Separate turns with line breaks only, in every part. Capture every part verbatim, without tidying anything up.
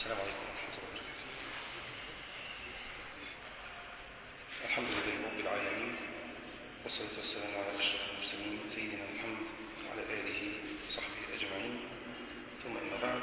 السلام عليكم ورحمة الله وبركاته. الحمد لله رب العالمين، والصلاة والسلام على أشرف المرسلين سيدنا محمد وعلى آله وصحبه أجمعين، ثم أما بعد،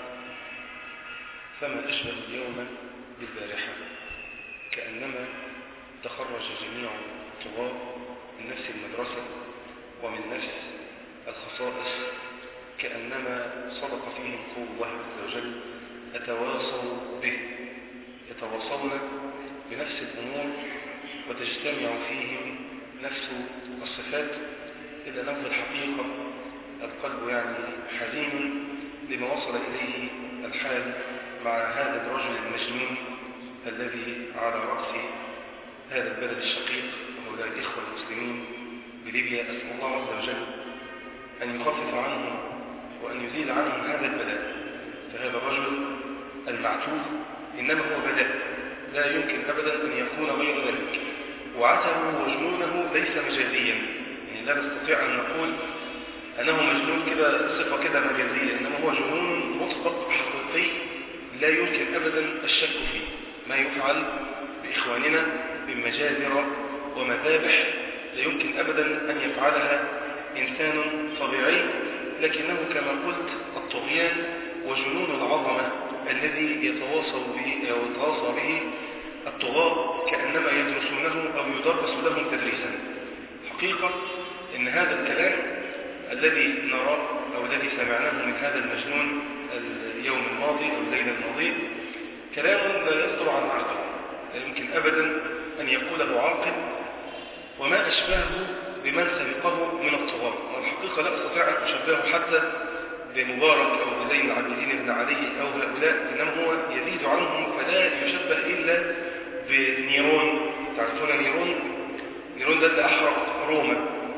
فما أشبه اليوم بالبارحة، كأنما تخرج جميع الطلاب من نفس المدرسة ومن نفس الخصائص، كأنما صدق فيهم قول الله عز وجل: أتواصوا به، يتواصون بنفس الأمور وتجتمع فيهم نفس الصفات. إلا نفس الحقيقة القلب يعني حزين لما وصل إليه الحال مع هذا الرجل المجنون الذي على رأس هذا البلد الشقيق وهؤلاء الإخوة المسلمين بليبيا. أسأل الله عز وجل أن يخفف عنهم وأن يزيل عنهم هذا البلاء. فهذا الرجل المعتوه إنما هو بلاء، لا يمكن أبدا أن يكون غير ذلك. وعته وجنونه ليس مجازيا، يعني لا نستطيع أن نقول أنه مجنون كده صفة كده مجازية، إنما هو جنون مطلق حقيقي لا يمكن أبدا الشك فيه. ما يفعل بإخواننا من مجازر ومذابح لا يمكن أبدا أن يفعلها إنسان طبيعي، لكنه كما قلت الطغيان وجنون العظمة الذي يتواصل به أو يتواصل به الطغاة كأنما يدرسونه أو يدرس لهم تدريسا. حقيقة إن هذا الكلام الذي نراه أو الذي سمعناه من هذا المجنون اليوم الماضي أو الليلة الماضية كلام لا يصدر عن عقل، لا يمكن أبدا أن يقوله عاقل، وما أشبهه بمن سبقه من الطغاة. والحقيقة لا أستطيع أن أشبهه حتى بمبارك أو بزين العابدين بن علي أو هؤلاء، إنما هو يزيد عنهم فلا يشبه إلا بنيرون. تعرفون نيرون؟ نيرون ده اللي أحرق روما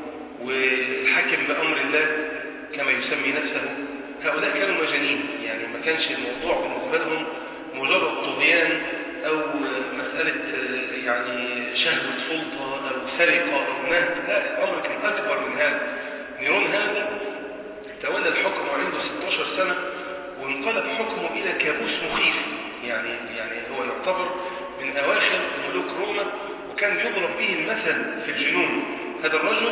والحكم بأمر الله كما يسمي نفسه. هؤلاء كانوا مجانين، يعني ما كانش الموضوع بالنسبة لهم مجرد طغيان أو مسألة يعني شهوة سلطة أو سرقة أو نهب، لا، الأمر كان أكبر من هذا. نيرون هذا تولى الحكم وعنده ستة عشر سنة وانقلب حكمه إلى كابوس مخيف، يعني يعني هو يعتبر من أواخر ملوك روما، وكان يضرب به المثل في الجنون. هذا الرجل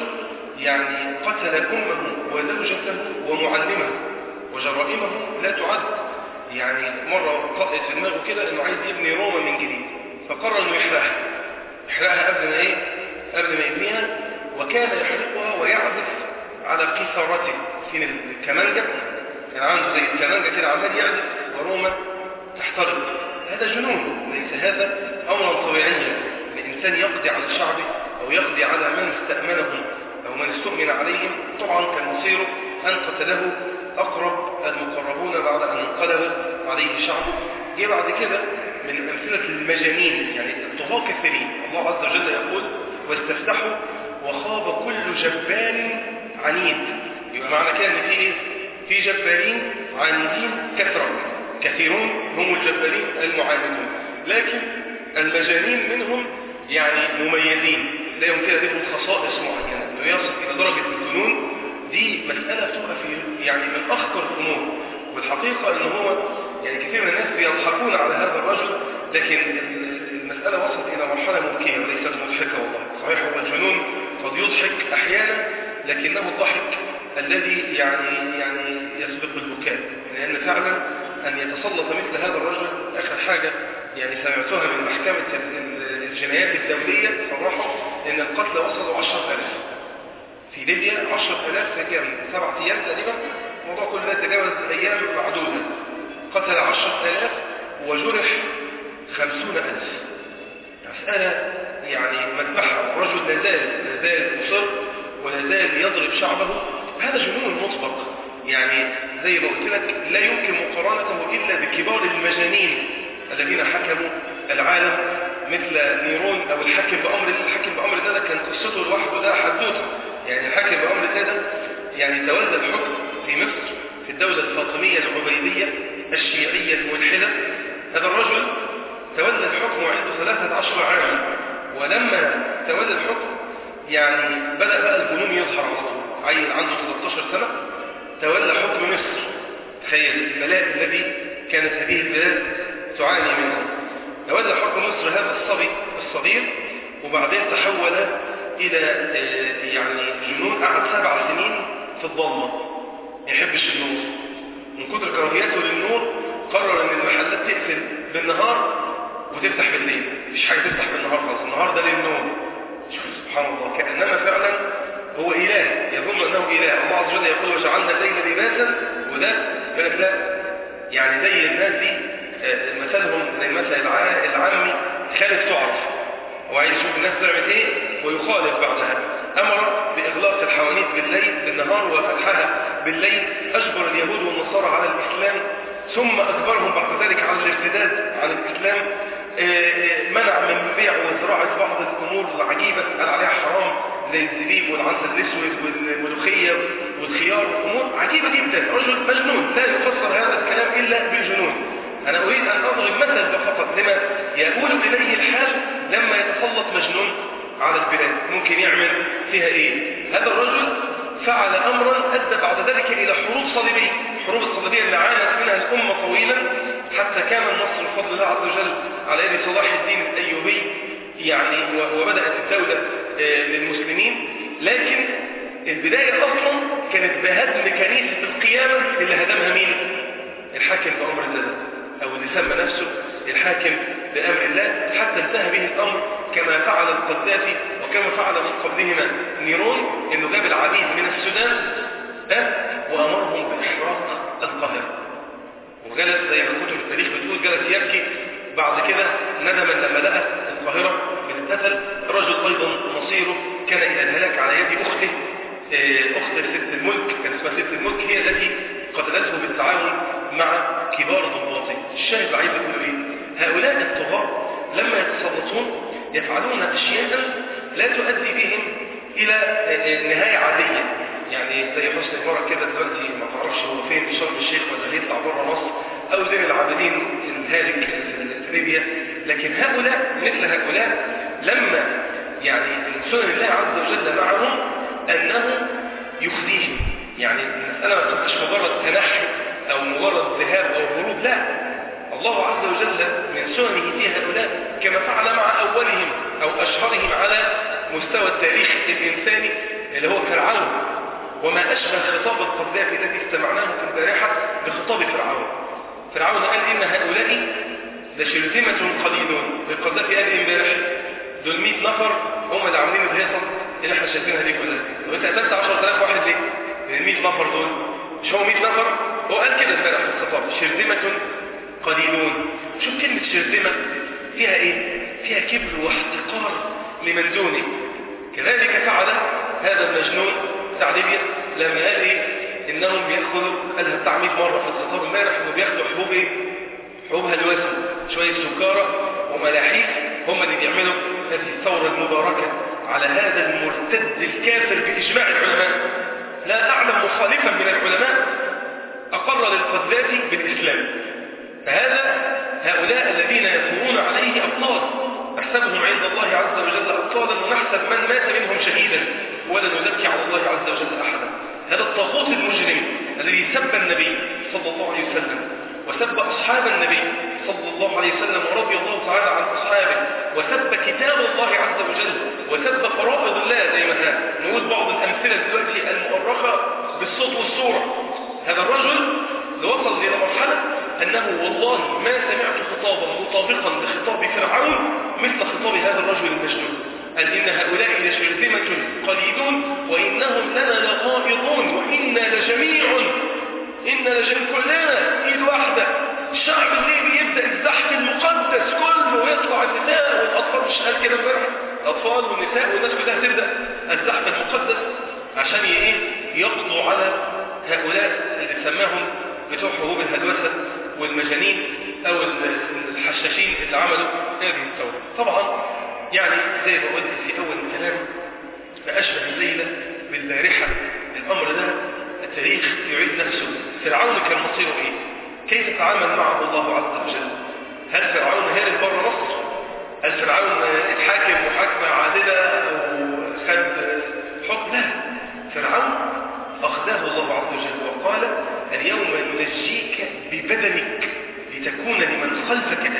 يعني قتل أمه وزوجته ومعلمه، وجرائمه لا تعد. يعني مرة طقت في دماغه كده إنه عايز يبني روما من جديد، فقرر إنه يحرقها يحرقها قبل ما إيه؟ قبل ما يبنيها. وكان يحرقها ويعزف على قيثارته في الكمانجة، كان عنده زي الكمانجة كده عمال يعزف وروما تحترق. هذا جنون، ليس هذا أمرا طبيعيا لإنسان يقضي على شعبه أو يقضي على من استأمنهم أو من استؤمن عليهم. طبعا كان مصيره أن قتله أقرب المقربون بعد أن انقلب عليه شعبه. جه بعد كده من أمثلة المجانين، يعني الطغاة كثيرين. الله عز وجل يقول: واستفتحوا وخاب كل جبار عنيد. يبقى معنى كده ان في ايه؟ في جبارين عنيدين كثرة، كثيرون هم الجبارين المعاندون، لكن المجانين منهم يعني مميزين، لهم كده لهم خصائص معينة انه يصل الى درجة الجنون. دي مسألة بتبقى في يعني من اخطر الامور. والحقيقة ان هو يعني كثير من الناس بيضحكون على هذا الرجل، لكن المسألة وصلت الى مرحلة مبكية وليست مضحكة. والله صحيح هو الجنون قد يضحك احيانا، لكنه الضحك الذي يعني يعني يسبق البكاء، لأن فعلا أن يتسلط مثل هذا الرجل. آخر حاجة يعني سمعتها من محكمة الجنايات الدولية صراحة إن القتل وصلوا عشرة آلاف في ليبيا. عشرة آلاف في كام؟ سبعة أيام تقريبا. الموضوع كله لا يتجاوز أيام معدودة. قتل عشرة آلاف وجرح خمسون ألف. مسألة يعني مذبحة. الرجل لا زال لا زال مصر ولا زال يضرب شعبه. هذا جنون مطبق، يعني زي ما قلت لك لا يمكن مقارنته إلا بكبار المجانين الذين حكموا العالم مثل نيرون أو الحاكم بأمر الحاكم بأمر ده, ده كان قصته لوحده، ده حدوته. يعني الحاكم بأمر ده, ده يعني تولى الحكم في مصر في الدولة الفاطمية العبيدية الشيعية الملحدة. هذا الرجل تولى الحكم وعنده ثلاثة عشر عاما، ولما تولى الحكم يعني بدأ بقى الجنون يظهر على طول. عيل عنده ثلاثة عشر سنة تولى حكم مصر. تخيل البلاء الذي كانت هذه البلاد تعاني منه. تولى حكم مصر هذا الصبي الصغير، وبعدين تحول إلى يعني جنون، قعد سبع سنين في الظلمة ما يحبش النور. من كتر كراهيته للنور قرر ان المحلات تقفل بالنهار وتفتح بالليل، مفيش حاجة تفتح بالنهار خالص، النهار ده للنوم. شوف سبحان الله، كأنما فعلا هو إله، يظن أنه إله. الله عز وجل يقول وجعلنا الليل لباسا، وده بالك لا يعني زي الناس دي مثلهم زي مثل العامي خالف تعرف، هو عايز يشوف الناس تعمل ايه ويخالف بعدها. أمر بإغلاق الحوانيت بالليل بالنهار وفتحها بالليل، أجبر اليهود والنصارى على الإسلام، ثم أجبرهم بعد ذلك على الارتداد عن الإسلام. منع من بيع وزراعة بعض الأمور العجيبة قال عليها حرام، زي الزبيب والعسل الأسود والملوخية والخيار، أمور عجيبة جدا. رجل مجنون لا يفسر هذا الكلام إلا بالجنون. أنا أريد أن أضرب مثل فقط لما يقول إليه الحال لما يتسلط مجنون على البلاد، ممكن يعمل فيها إيه. هذا الرجل فعل أمرا أدى بعد ذلك إلى حروب صليبية، حروب الصليبية اللي عانت منها الأمة طويلا، حتى كان النصر بفضل الله عز وجل على يد صلاح الدين الأيوبي يعني، وبدأت الدولة للمسلمين. لكن البداية أصلا كانت بهدم كنيسة القيامة اللي هدمها مين؟ الحاكم بأمر الله، أو اللي سمى نفسه الحاكم بأمر الله، حتى انتهى به الأمر كما فعل القذافي وكما فعل من قبلهما نيرون، إنه جاب العبيد من السودان أه؟ وأمرهم بإحراق القاهرة، وجلس زي ما كتب التاريخ بتقول جلس يبكي بعد كده ندما لما لقى القاهرة بتتقتل. الرجل أيضا مصيره كان إلى الهلاك على يد أخته، أخت ست الملك، كان اسمها ست الملك، هي التي قتلته بالتعاون مع كبار ضباطه. الشاهد عايز يقول ايه؟ هؤلاء الطغاة لما يتسلطون يفعلون أشياء لا تؤدي بهم إلى نهاية عادية، يعني زي حسن مبارك كده دلوقتي ما تعرفش هو فين، في شرم الشيخ ولا هيطلع بره مصر، أو زي العابدين الهالك في ليبيا. لكن هؤلاء مثل هؤلاء لما يعني سنن الله عز وجل معهم أنه يخزيهم، يعني المسألة ما تبقاش مجرد تنحي أو مجرد ذهاب أو هروب، لا، الله عز وجل من سننه في هؤلاء كما فعل مع أولهم أو أشهرهم على مستوى التاريخ الإنساني اللي هو فرعون، وما أشبه خطاب القذافي الذي استمعناه في البارحة بخطاب فرعون. فرعون قال إن هؤلاء لشرذمة قليلون، القذافي قال امبارح دول مئة نفر هم اللي عاملين الهيصة اللي احنا شايفينها دي كلها. وانت قتلت عشرة آلاف واحد ليه؟ من ال مئة نفر دول مش هو مئة نفر؟ هو قال كده امبارح في الخطاب شرذمة قليلون. شوف كلمة شرذمة فيها ايه؟ فيها كبر واحتقار لمن دونه. كذلك فعل هذا المجنون بتاع ليبيا لما قال ايه؟ انهم بياخذوا، قالها بتاع مئة مرة في الخطاب امبارح، انه بياخدوا حبوب ايه؟ حبوب هلوسة، شوية سكارة وملاحيف، هم اللي بيعملوا هذه الثورة المباركة على هذا المرتد الكافر بإجماع العلماء. لا أعلم مخالفا من العلماء أقر للقذافي بالإسلام. فهذا هؤلاء الذين يثورون عليه أبطال، نحسبهم عند الله عز وجل أبطالا، ونحسب من مات منهم شهيدا، ولا نزكي على الله عز وجل أحدا. هذا الطاغوت المجرم الذي سب النبي صلى الله عليه وسلم وسب أصحاب النبي صلى الله عليه وسلم ورضي الله تعالى عن أصحابه، وسب كتاب الله عز وجل، وسب فرائض الله، زي ما نقول بعض الأمثلة دلوقتي المؤرخة بالصوت والصورة. هذا الرجل وصل إلى مرحلة أنه والله ما سمعت خطابا مطابقا لخطاب فرعون مثل خطاب هذا الرجل المجنون. قال إن هؤلاء لشرذمة قليلون وإنهم لنا لغائظون وإنا لجميع، إن لجميع كلنا إيد واحدة. الشعب الليبي يبدأ الزحف المقدس كله ويطلع النساء والأطفال، مش قال كده امبارح؟ الأطفال والنساء والناس كلها تبدأ الزحف المقدس عشان ايه؟ يقضوا على هؤلاء اللي سماهم بتوع حبوب الهلوسة والمجانين أو الحشاشين اللي عملوا هذه الثورة. طبعا يعني زي ما قلت في أول الكلام ما أشبه الليلة بالبارحة. الأمر ده التاريخ يعيد نفسه. فرعون كان مصيره إيه؟ كيف تعامل معه الله عز وجل؟ هل فرعون هارب بره مصر؟ هل فرعون اتحاكم محاكمة عادلة أو خد حكم؟ لا، فرعون أخذه الله عز وجل وقال اليوم ننجيك ببدنك لتكون لمن خلفك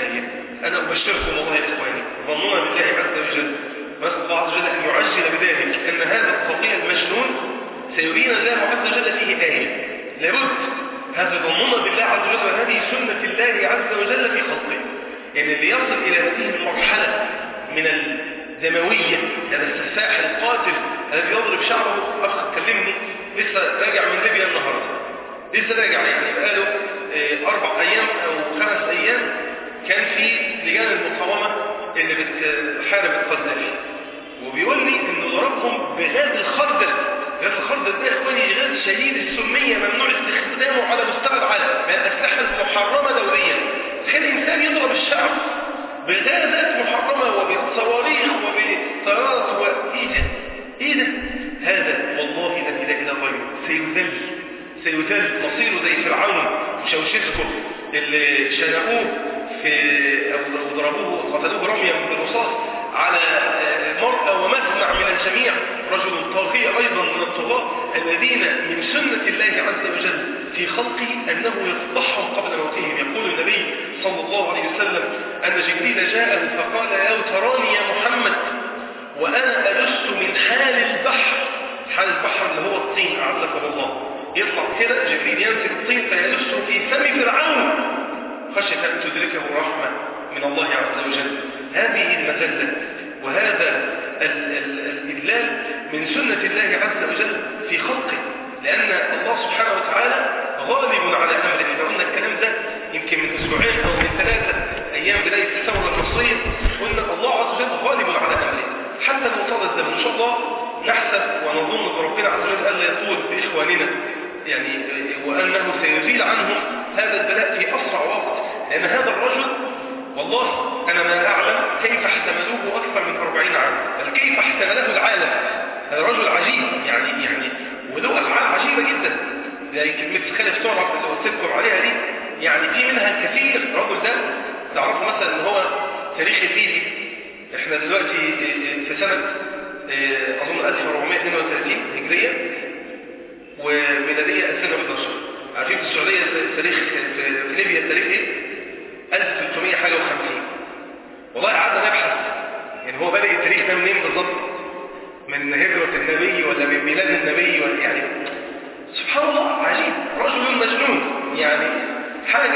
سيبين الله عز وجل فيه آية لابد هذا ضمن بالله عز وجل، وهذه سنة الله عز وجل في خلقه. يعني اللي يصل إلى هذه المرحلة من الدموية، هذا السفاح القاتل الذي يضرب شعره. أخ كلمني لسه راجع من ليبيا النهاردة، لسه راجع يعني بقاله أربع أيام أو خمس أيام، كان في لجان المقاومة اللي بتحارب القذافي، وبيقول لي إنه ضربهم بغاز الخردل. غاز الخردل ده يا إخواني غاز شديد السمية ممنوع استخدامه على مستوى العالم، من الأسلحة المحرمة دوليا. تخيل إنسان يضرب الشعب بغازات محرمة وبصواريخ وبطيارات وإيه ده؟ إيه ده؟ هذا والله الذي لا إله غيره سيذل سيذل مصيره زي فرعون وشوشسكو اللي شنقوه في أو ضربوه وقتلوه رميا بالرصاص على مرأى ومسمع من الجميع. رجل طاغية أيضا من الطغاة الذين من سنة الله عز وجل في خلقه أنه يفضحهم قبل موتهم. يقول النبي صلى الله عليه وسلم أن جبريل جاءه فقال يا تراني يا محمد وأنا أدس من حال البحر. حال البحر اللي هو الطين أعزكم الله. يطلع كده جبريل يمسك الطين فيدسه في فم فرعون خشية أن تدركه رحمة من الله عز وجل. هذه المذلة وهذا الإذلال من سنة الله عز وجل في خلقه، لأن الله سبحانه وتعالى غالب على أمره. إذا قلنا الكلام ده يمكن من أسبوعين أو من ثلاثة أيام بداية الثورة المصرية، قلنا الله عز وجل غالب على أمره حتى لو طال الزمن. إن شاء الله نحسب ونظن بربنا عز وجل ألا يطول بإخواننا يعني، وأنه سيزيل عنهم هذا البلاء في أسرع وقت. لأن هذا الرجل والله أنا ما أعلم كيف احتملوه أكثر من أربعين عام، بل كيف احتمله العالم. هذا رجل عجيب يعني يعني وله أفعال عجيبة جدا، زي كلمة خالف تعرف اللي قلت لكم عليها دي، يعني في منها الكثير. الرجل ده تعرفوا مثلا ان هو تاريخ الفيزي. احنا دلوقتي في سنة أظن ألف وأربعمائة واثنين وثلاثين هجرية وميلادية ألفين وأحد عشر. عارفين في السعودية التاريخ، في ليبيا التاريخ ايه؟ ألف وثلاثمائة حاجة وخمسين. والله قعدنا نبحث يعني هو بدأ التاريخ ده منين بالظبط؟ من هجرة النبي ولا من ميلاد النبي ولا يعني سبحان الله عجيب. رجل مجنون يعني حاجة.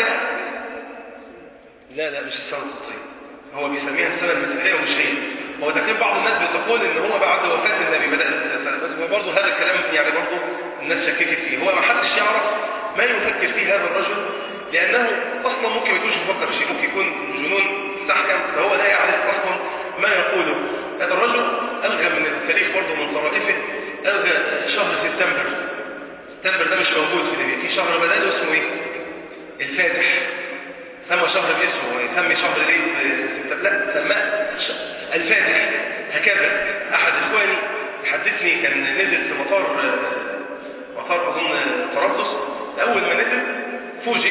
لا لا مش السنة القبطية، هو بيسميها السنة المسيحية ومش هي. هو تقريبا بعض الناس بتقول ان هو بعد وفاة النبي بدأ السنة، بس برضه هذا الكلام يعني برضه الناس شككت فيه. هو ما حدش يعرف ما يفكر فيه هذا الرجل، لأنه أصلا ممكن ما يكونش يفكر في شيء، ممكن يكون جنون استحكم، فهو لا يعرف أصلا ما يقوله. هذا الرجل ألغى من التاريخ برضه من طرائفه، ألغى شهر سبتمبر. سبتمبر ده مش موجود في ليبيا، في شهر بدأ اسمه ايه؟ الفاتح. سمى شهر باسمه، يسمي شهر العيد سبتمبر، لا سماه الفاتح. هكذا أحد إخواني يحدثني كان نزل في مطار مطار أظن طرابلس، أول ما نزل فوجئ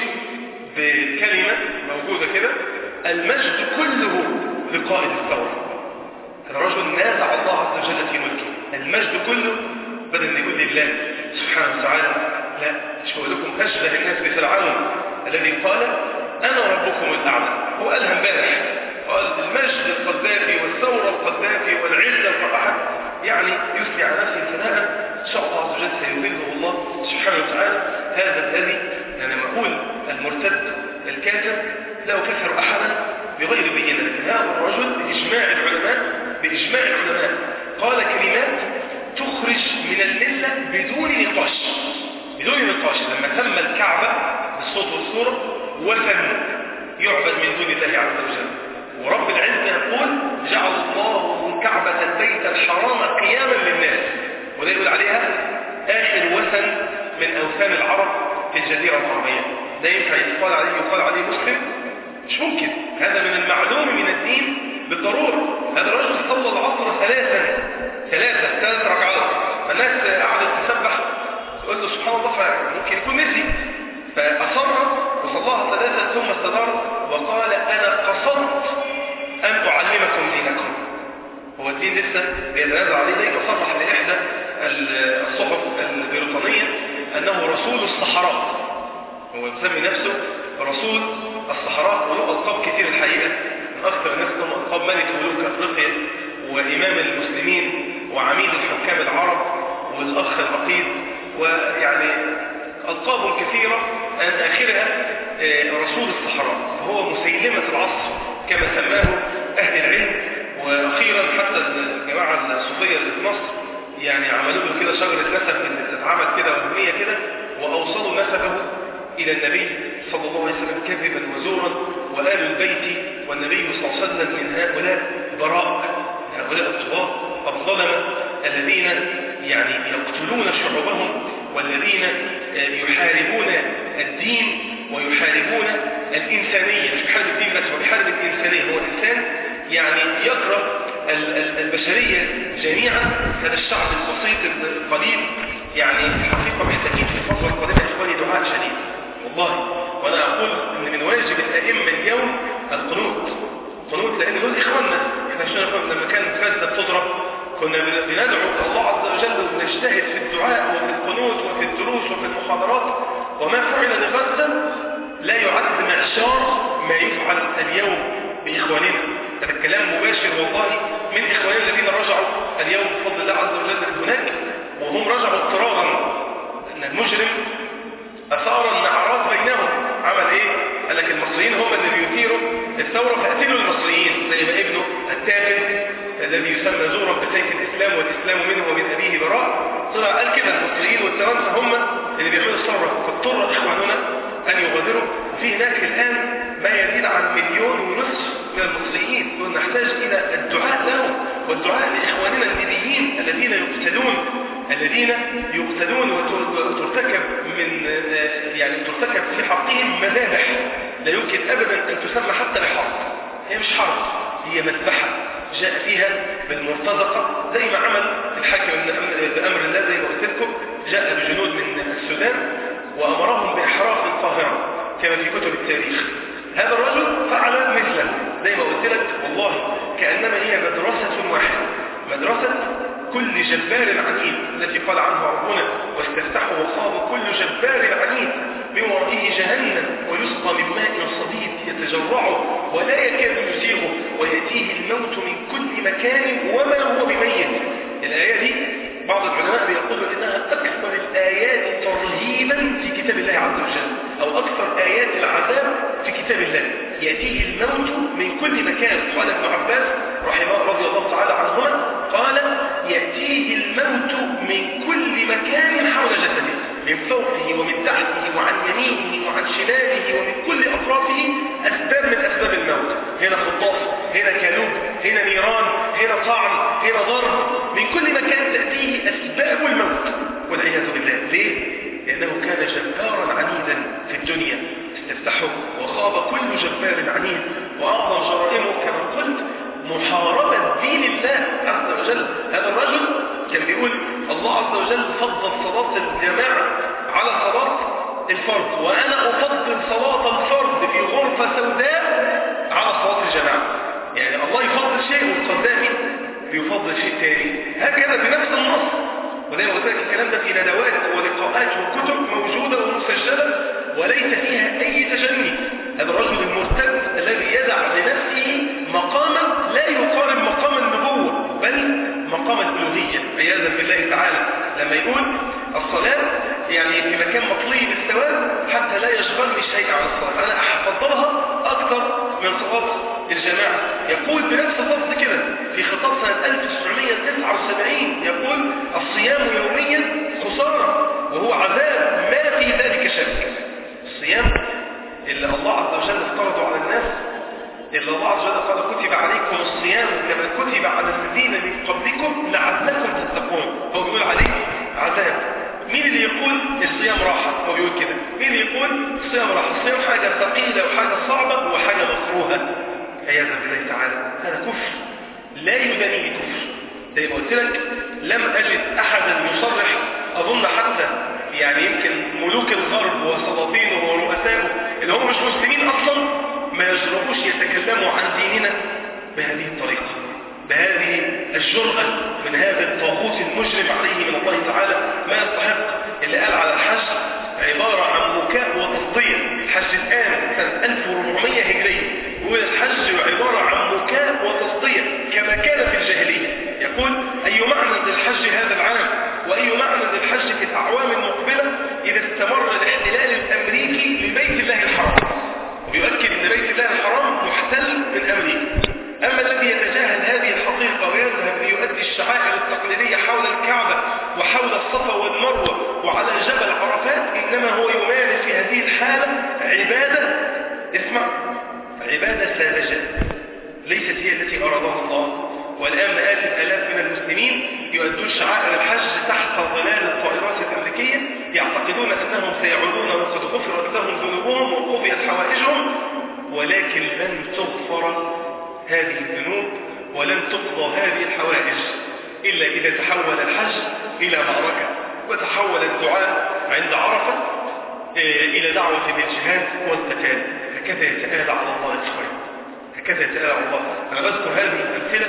بكلمة موجودة كده: المجد كله لقائد الثورة. هذا رجل نازع الله عز وجل في ملكه. المجد كله بدل أن يقول لله سبحانه وتعالى لا، شو لكم أشبه الناس بفرعون الذي قال أنا ربكم الأعلى. هو قالها امبارح، قال المجد القذافي والثورة القذافي والعزة الفرحة، يعني يثني على نفسه ثناء. إن شاء الله عز وجل سيذله الله سبحانه وتعالى. هذا الذي أنا أقول المرتد الكافر لا أكفر أحدا بغير بينة، لكن هذا الرجل بإجماع العلماء بإجماع العلماء قال كلمات تخرج من الملة بدون نقاش بدون نقاش. لما تم الكعبة بالصوت والصورة وثن يعبد من دون الله عز وجل، ورب العزة يقول جعل الله الكعبة البيت الحرام قياما للناس، وده يقول عليها آخر وثن من أوثان العرب في الجزيرة العربية. ده ينفع يقال عليه يقال عليه مسلم؟ مش ممكن. هذا من المعلوم من الدين بالضرورة. هذا الرجل صلى العصر ثلاثا ثلاثة ثلاث ركعات، فالناس قعدت تسبح تقول له سبحان الله، ممكن يكون نسي، فأصر وصلاها ثلاثة ثم استدار وقال أنا قصدت أن أعلمكم دينكم. هو الدين لسه بيتنازع عليه. ذلك صرح لإحدى الصحف البريطانية أنه رسول الصحراء. هو يسمي نفسه رسول الصحراء، وله ألقاب كتير الحقيقة. من أكثر الناس لهم ألقاب ملك ملوك أفريقيا وإمام المسلمين وعميد الحكام العرب والأخ العقيد، ويعني ألقاب كثيرة أن آخرها رسول الصحراء، فهو مسيلمة العصر كما سماه أهل العلم. وأخيرا حتى الجماعة الصوفية اللي في مصر يعني عملوا له كده شجرة نسب اتعمل كده وهمية كده، وأوصلوا نسبه إلى النبي صلى الله عليه وسلم كذبا وزورا، وآل البيت والنبي صلى الله عليه وسلم من هؤلاء براء، هؤلاء الطغاة الظلمة الذين يعني يقتلون شعوبهم، والذين يحاربون الدين ويحاربون الإنسانية. مش بيحارب الدين بس، هو بيحارب الإنسانية. هو إنسان يعني يكره البشرية جميعا. هذا الشعب البسيط القليل يعني الحقيقة محتاجين في الفترة القادمة إخواني دعاء شديد والله. وأنا أقول أن من واجب الأئمة اليوم القنوت، قنوت، لأن دول إخواننا. إحنا شفنا لما كانت غزة بتضرب كنا بندعو الله عز وجل ونجتهد في الدعاء وفي القنوت وفي الدروس وفي المحاضرات، وما فعل لغزة لا يعد معشار ما يفعل اليوم بإخواننا. هذا الكلام مباشر والله من إخواننا الذين رجعوا اليوم بفضل الله عز وجل من هناك، وهم رجعوا اضطرارا أن المجرم أثار النعرات بينهم. عمل إيه؟ قال لك المصريين هم اللي بيثيروا الثورة فأتلوا المصريين، زي ما ابنه التافه الذي يسمى زورا بسيف الإسلام والإسلام منه ومن أبيه براء طلع قال كده المصريين والترانسة هم اللي بيعملوا الثورة، فاضطر إخواننا أن يغادروا. وفي هناك الآن ما يزيد عن مليون ونصف من المصريين، ونحتاج إلى الدعاء لهم والدعاء لإخواننا الليبيين الذين يقتلون الذين يقتلون وترتكب من يعني ترتكب في حقهم مذابح لا يمكن أبدا أن تسمى حتى بحرب. هي مش حرب، هي مذبحة جاء فيها بالمرتزقة زي ما عمل الحاكم بأمر الله زي ما قلت لكم، جاء بجنود من السودان وأمرهم بإحراق القاهرة كما في كتب التاريخ. هذا الرجل فعل مثله زي ما قلت لك والله، كأنما هي مدرسة واحدة، مدرسة كل جبار عنيد التي قال عنها ربنا واستفتحوا وخاب كل جبار عنيد من ورائه جهنم ويسقى من ماء صديد يتجرعه ولا يكاد يسيغه ويأتيه الموت من كل مكان وما هو بميت. الآية دي بعض العلماء بيقولوا إنها أكثر الآيات ترهيبا في كتاب الله عز وجل، أو أكثر آيات العذاب في كتاب الله. يأتيه الموت من كل مكان. قال ابن عباس رحمه رضي الله تعالى عنهما قال يأتيه الموت من كل مكان حول جسده، من فوقه ومن تحته وعن يمينه وعن شماله ومن كل أطرافه أسباب من أسباب الموت. هنا خطاف، هنا كلوب، هنا نيران، هنا طعن، هنا ضرب، من كل مكان تأتيه أسباب الموت والعياذ بالله. ليه؟ لأنه كان جبارا عنيدا في الدنيا استفتحه وخاب كل جبار عنيد. وأعظم جرائمه كما قلت محاربة دين الله عز وجل. هذا الرجل كان بيقول الله عز وجل فضل صلاة الجماعة على صلاة الفرد، وأنا أفضل صلاة الفرد في غرفة سوداء على صلاة الجماعة. يعني الله يفضل شيء والقدامي بيفضل شيء تاني، هكذا بنفس النص. وزي ما قلت لك الكلام ده في ندوات ولقاءات وكتب موجودة ومسجلة وليس فيها أي تجني. هذا الرجل المرتد الذي يدع لنفسه مقاما لا يقارن مقام النبوة بل مقام الألوهية عياذا بالله تعالى، لما يقول الصلاة يعني في مكان مطلي بالسواد حتى لا يشغلني شيء عن الصلاة، أنا أفضلها أكثر من صلاة الجماعة. يقول بنفس اللفظ كده في خطاب سنة ألف وتسعمائة وتسعة وسبعين يقول الصيام يوميا خسارة وهو عذاب ما في ذلك شك. الصيام اللي الله عز وجل افترضه على الناس، اللي الله عز وجل قال كتب عليكم الصيام كما كتب على الذين من قبلكم لعلكم تتقون، هو بيقول عليه عذاب. مين اللي يقول الصيام راحة؟ هو بيقول كده. مين اللي يقول الصيام راحة؟ الصيام حاجة ثقيلة وحاجة صعبة وحاجة مكروهة عياذا بالله تعالى. هذا كفر لا يدانيه كفر. زي ما قلت لك لم أجد أحدا يصرح، أظن حتى يعني يمكن ملوك الغرب وسلاطينه ورؤسائه اللي هم مش مسلمين أصلا ما يجرؤوش يتكلموا عن ديننا بهذه الطريقة، بهذه الجرأة من هذا الطاغوت المجرم عليه من الله تعالى ما يستحق. اللي قال على الحج عبارة عن بكاء وتصدير. الحج الآن سنة ألف وأربعمائة هجرية، يقول الحج عبارة عن بكاء وتصدير كما كان في الجاهلية. يقول أي معنى للحج هذا العام وأي معنى الحالة عبادة، اسمع، عبادة ساذجة ليست هي التي أرادها الله. والآن مئات الآلاف من المسلمين يؤدون شعائر الحج تحت ظلال الطائرات الأمريكية، يعتقدون أنهم سيعودون وقد غفرت لهم ذنوبهم وقضيت حوائجهم، ولكن لن تغفر هذه الذنوب ولن تقضى هذه الحوائج إلا إذا تحول الحج إلى معركة، وتحول الدعاء عند عرفة إلى دعوة للجهاد والقتال. هكذا يتآلى على الله إخوان، هكذا يتآلى على الله. أنا بذكر هذه الأمثلة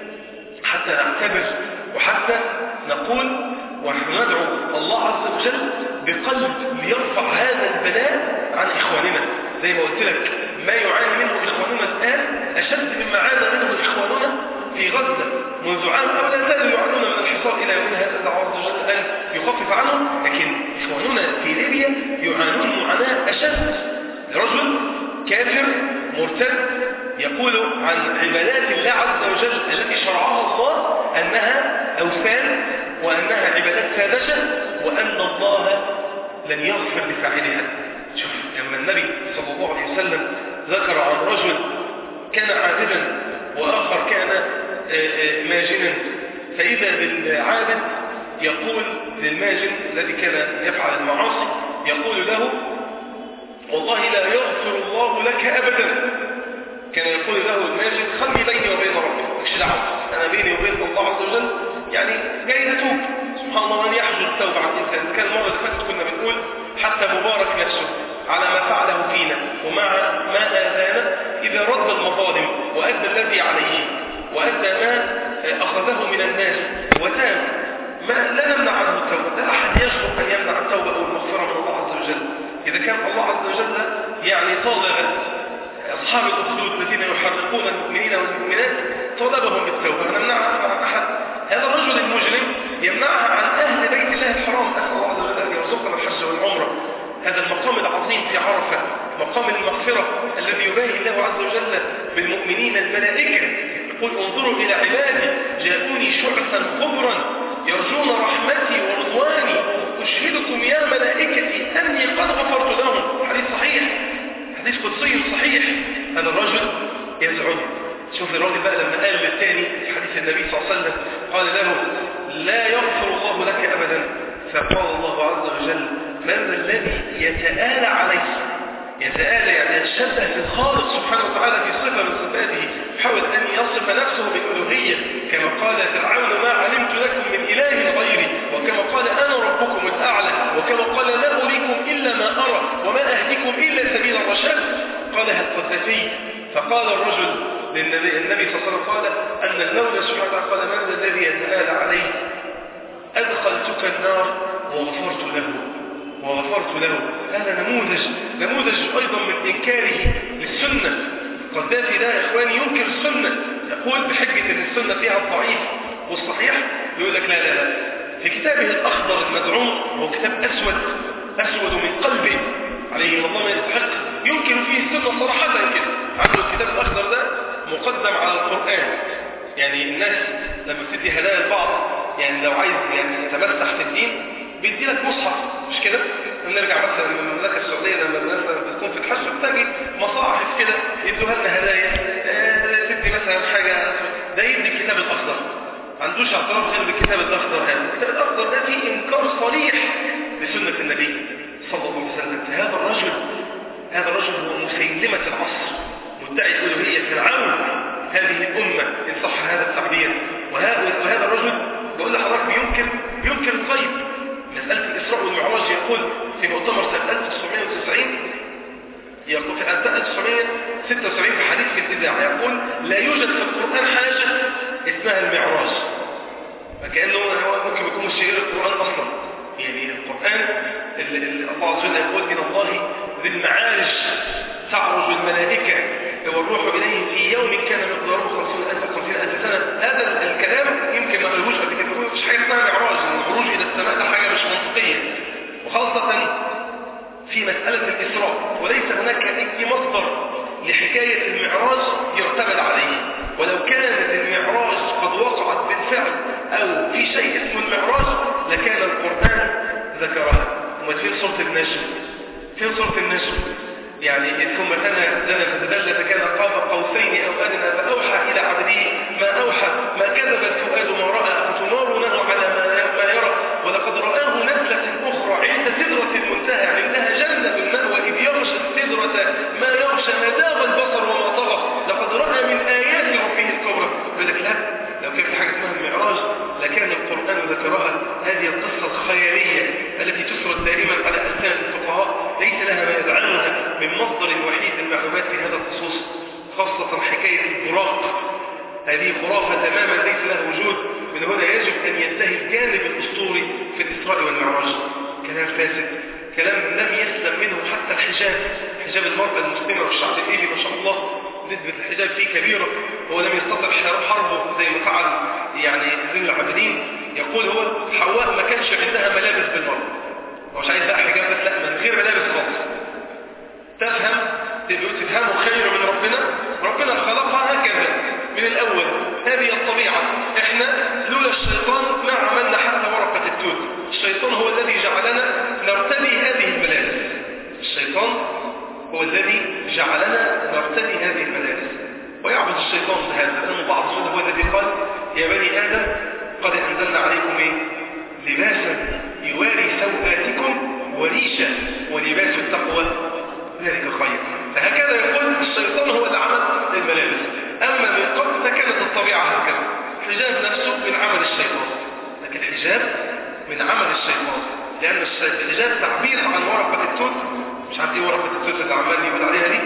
حتى نعتبر وحتى نقول ونحن ندعو الله عز وجل بقلب ليرفع هذا البلاء عن إخواننا. زي ما قلت لك، ما يعاني منه إخواننا الآن أشد مما عانى منه إخواننا في غزة منذ عام، أو لا زالوا يعانون من الحصار إلى يومنا هذا. الله عز وجل أن يخفف عنهم، لكن إخواننا في ليبيا يعانون معاناة أشد. رجل كافر مرتد يقول عن عبادات الله عز وجل التي شرعها الله أنها أوثان وأنها عبادات ساذجة وأن الله لن يغفر لفاعلها. شوف لما النبي صلى الله عليه وسلم ذكر عن رجل كان عابدا وآخر كان ماجنا، فإذا بالعابد يقول للماجن الذي كان يفعل المعاصي، يقول له والله لا يغفر الله لك أبدا. كان يقول له الماجن خلي بيني وبين ربي، مش دعوة، أنا بيني وبين الله عز وجل يعني جاي أتوب. سبحان الله، من يحجر التوبة عن الإنسان. كان المرة اللي فاتت كنا بنقول حتى مبارك نفسه على ما فعله فينا ومع ما آذانا إذا رد المظالم وأدى الذي عليه وأدى ما أخذه من الناس وتاب، ما لا نمنع عنه التوبة. لا أحد يجرؤ أن يمنع التوبة أو المغفرة من الله عز وجل. إذا كان الله عز وجل يعني طالب أصحاب الأخدود الذين يحرقون المؤمنين والمؤمنات طالبهم بالتوبة، نمنعها عن أحد. هذا الرجل المجرم يمنعها عن أهل بيت الله الحرام. أسأل الله عز وجل أن يرزقنا الحج والعمرة. هذا المقام العظيم في عرفة، مقام المغفرة الذي يباهي الله عز وجل بالمؤمنين الملائكة. يقول انظروا إلى عبادي جاءوني شعثا غبرا يرجون رحمتي ورضواني أشهدكم يا ملائكتي أني قد غفرت لهم. حديث صحيح، حديث قدسي صحيح. هذا الرجل يزعم. شوف الراجل بقى لما قال للثاني في حديث النبي صلى الله عليه وسلم قال له لا يغفر الله لك أبدا، فقال الله عز وجل من ذا الذي يتآلى عليه؟ يتآلى يعني يتشبه بالخالق سبحانه وتعالى في صفة من صفاته، يحاول أن يصف نفسه بالألوهية كما قال فرعون ما علمت لكم من إله غيري، وكما قال أنا ربكم الأعلى، وكما قال لا أريكم إلا ما أرى وما أهديكم إلا سبيل الرشاد. قالها القذافي. فقال الرجل للنبي النبي صلى الله عليه وسلم قال أن المولى سبحانه وتعالى قال من ذا الذي يتآلى عليه؟ أدخلتك النار وغفرت له وغفرت له. هذا نموذج نموذج أيضا من إنكاره للسنة. القذافي ده يا إخواني ينكر السنة، يقول بحجة أن السنة فيها الضعيف والصحيح، يقول لك لا لا لا. في كتابه الأخضر المدعوم، هو كتاب أسود أسود من قلبه عليه الله ما يستحق، ينكر فيه السنة صراحة كده. عنده الكتاب الأخضر ده مقدم على القرآن. يعني الناس لما بتدي هدايا لبعض، يعني لو عايز يعني يتمسح في الدين بيدي لك مصحف، مش كده؟ نرجع مثلا من المملكة السعودية لما مثلا بتكون في الحج بتجي مصاحف كده يدوها لنا هدايا، آه تدي مثلا حاجة، ده يدي الكتاب الأخضر. ما عندوش اعتراف غير بالكتاب الأخضر. هذا الكتاب الأخضر ده فيه إنكار صريح لسنة النبي صلى الله عليه وسلم. هذا الرجل هذا الرجل هو مسيلمة العصر، مدعي الألوهية، فرعون هذه الأمة إن صح هذا التعبير. وهذا الرجل بقول لحضرتك بينكر بينكر الغيب. مسألة الإسراء والمعراج يقول في مؤتمر سنة ألف وتسعمائة وتسعين، يقول في ألف وتسعمائة وستة وسبعين في حديث في الإذاعة يقول لا يوجد في القرآن حاجة اسمها المعراج. فكأنه هو ممكن يكون مش شيء القرآن أصلا. يعني القرآن الله عز وجل يقول من الله ذي المعارج تعرج الملائكة والروح إليه في يوم كان مقداره خمسين ألف خمسين ألف سنة. هذا الكلام يمكن ما قالوش قبل كده، مش حاجة اسمها معراج. الخروج إلى السماء ده حاجة مش منطقية، وخاصة في مسألة الإسراء. وليس هناك أي مصدر لحكاية المعراج يعتمد عليه. ولو كانت المعراج قد وقعت بالفعل أو في شيء اسمه المعراج لكان القرآن ذكرها. وما تفين صورة النجم في سورة النجم يعني ثم دنا دنا فتدلى فكان قاب قوسين أو أدنى فأوحى إلى عبده ما أوحى ما كذب الفؤاد ما رأى أفتمارونه على ما يرى ولقد رآه نزلة أخرى عند سدرة المنتهى عندها جنة المأوى إذ يغشى السدرة ما يغشى ما زاغ البصر وما طغى لقد رأى من آيات ربه الكبرى. يقول لك لا، لو كان في حاجة اسمها المعراج لكان القرآن ذكرها. هذه القصة الخيالية التي تسرد دائما على ألسان الفقهاء ليس لها ما يجعلها من مصدر وحيد للمعلومات في هذا الخصوص، خاصة حكاية البراق. هذه خرافة تماما ليس لها وجود. من هنا يجب أن ينتهي الجانب الأسطوري في الإسراء والمعراج. كلام فاسد، كلام لم يسلم منه حتى الحجاب. حجاب المرأة المسلمة والشعب الإيلي ما شاء الله نسبة الحجاب فيه كبيرة. هو لم يستطع حربه زي ما فعل يعني زين العابدين. يقول هو حواء ما كانش عندها ملابس بالمرة، مش عايز بقى حجاب بس، لا، من غير ملابس خالص. تفهم تفهموا خير من ربنا. ربنا خلقها هكذا من الأول، هذه الطبيعة. احنا لولا الشيطان ما عملنا حتى ورقة التوت. الشيطان هو الذي جعلنا نرتدي هذه الملابس. الشيطان هو الذي جعلنا نرتدي هذه الملابس ويعبد الشيطان بهذا، لأنه بعض الرسل هو الذي قال يا بني آدم قد أنزلنا عليكم إيه؟ لباسا يواري سوآتكم وريشا ولباس التقوى ذلك خير. فهكذا يقول الشيطان هو اللي عمل الملابس. أما من قبل فكانت الطبيعة هكذا. الحجاب نفسه من عمل الشيطان، لكن الحجاب من عمل الشيطان، لأن الحجاب تعبير عن ورقة التوت. مش عارف ايه ورقة التوت اللي عمال يقول عليها دي.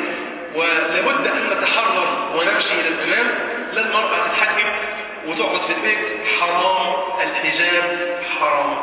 ولابد أن نتحرر ونمشي إلى الأمام. لا المرأة تتحجب وتقعد في البيت، حرام، الحجاب حرام.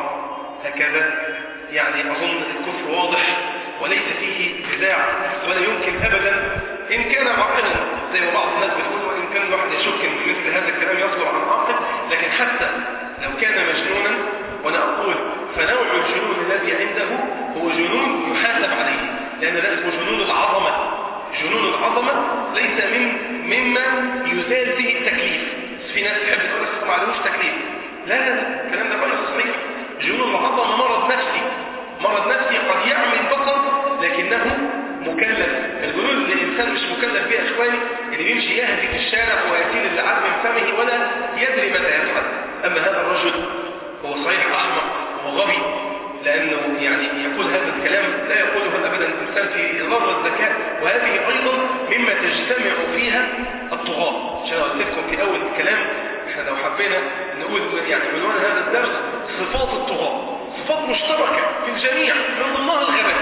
هكذا يعني أظن الكفر واضح وليس فيه نزاع، ولا يمكن أبدا إن كان عاقلا زي ما بعض الناس بتقول، وإن كان الواحد يشك إن مثل هذا الكلام يصدر عن عاقل، لكن حتى لو كان مجنونا، وأنا أقول فنوع الجنون الذي عنده هو جنون يحاسب عليه، لأن ده اسمه جنون العظمة. جنون العظمة ليس من مما يزال به التكليف. في ناس تحب تقول لك ما عليهوش تكليف. لا لا لا، الكلام ده غير صحيح. جنون العظمة مرض نفسي. مرض نفسي قد يعمل بطل لكنه مكلف. الجنون اللي الإنسان مش مكلف بيه إخواني اللي بيمشي يهدي في الشارع ويأتي للعب من فمه ولا يدري ماذا يفعل. أما هذا الرجل هو صحيح أحمق وغبي، لأنه يعني يقول هذا الكلام لا يقوله أبدا الإنسان في ذرة الذكاء. وهذه أيضا مما تجتمع فيها الطغاة. عشان قلت لكم في أول الكلام احنا لو حبينا نقول يعني عنوان هذا الدرس صفات الطغاة، صفات مشتركة في الجميع من ضمنها الغباء.